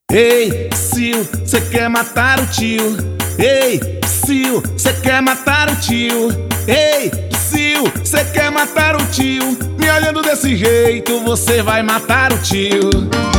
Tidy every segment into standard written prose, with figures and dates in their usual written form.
Ei, Psyu, cê quer matar o tio? Ei, Psyu, cê quer matar o tio? Ei, Psyu, cê quer matar o tio? Me olhando desse jeito, você vai matar o tio.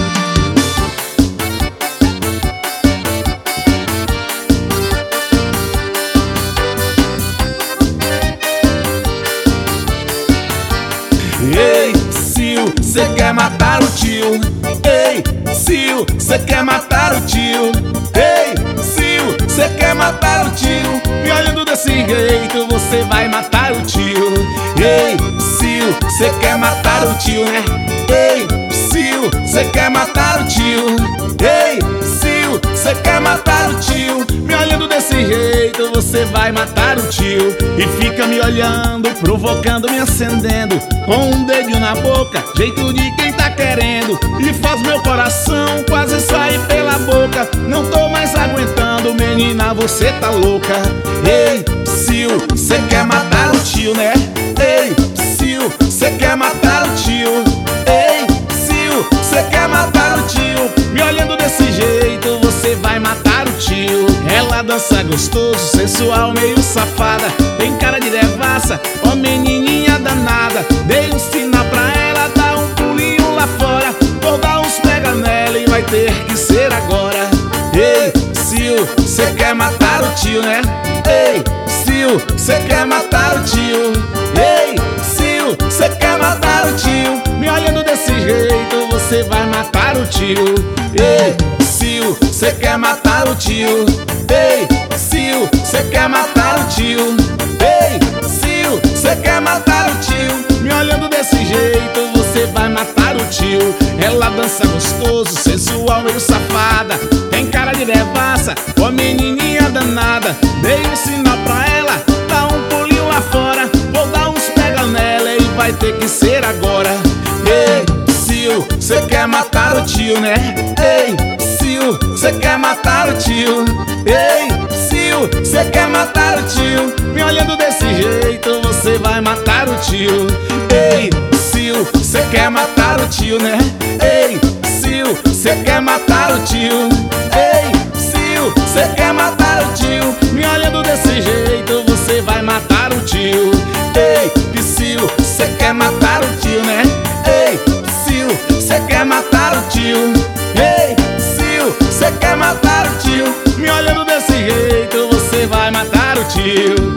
Ei, Psyu, cê quer matar o tio? Ei, Psyu, cê quer matar o tio? Ei, Psyu, cê quer matar o tio? Me olhando desse jeito, você vai matar o tio. Ei, Psyu, cê quer matar o tio, né? Ei, Psyu, cê quer matar o tio? Ei, Psyu, cê quer matar o tio? Me olhando desse jeito, você vai matar o tio. E fica me olhando, provocando, me acendendo, com um dedinho na boca, jeito de quem tá querendo. E faz meu coração quase sair pela boca. Não tô mais aguentando, menina, você tá louca. Ei, Psyu, cê quer matar o tio, né? Ei, Psyu, cê quer matar o tio? Ei, Psyu, cê quer matar o tio? Me olhando desse jeito, você vai matar o tio. Ela dança gostoso, sensual, meio safada, tem cara de devassa, ó menininha danada. Dei um sinal pra ela, dá um pulinho lá fora. Vou dar uns pega nela e vai ter que ser agora. Ei, Psyu, cê quer matar o tio, né? Ei, Psyu, cê quer matar o tio? Ei, Psyu, cê quer matar o tio? Me olhando desse jeito, você vai matar o tio. Ei, Psyu, cê quer matar o tio? Ei, Psyu, cê quer matar o tio? Ei, Psyu, cê quer matar o tio? Me olhando desse jeito, você vai matar o tio. Ela dança gostoso, sensual, meio safada, tem cara de devassa, ó menininha danada. Dei um sinal pra ela, dá um pulinho lá fora. Vou dar uns pega nela e vai ter que ser agora. Ei, Psyu, cê quer matar o tio, né? Ei, Psyu, cê quer matar o tio? Ei, Psyu, cê quer matar o tio? Me olhando desse jeito, você vai matar o tio. Ei, Psyu, cê quer matar o tio, né? Ei, Psyu, cê quer matar o tio? Ei, Psyu, cê quer matar o tio? Me olhando desse jeito, você vai matar o tio. Ei, Psyu, cê quer matar o tio, né? Ei, Psyu, cê quer matar o tio? Ei, Psyu, cê quer matar o tio? Me olhando desse jeito, você vai matar o tio.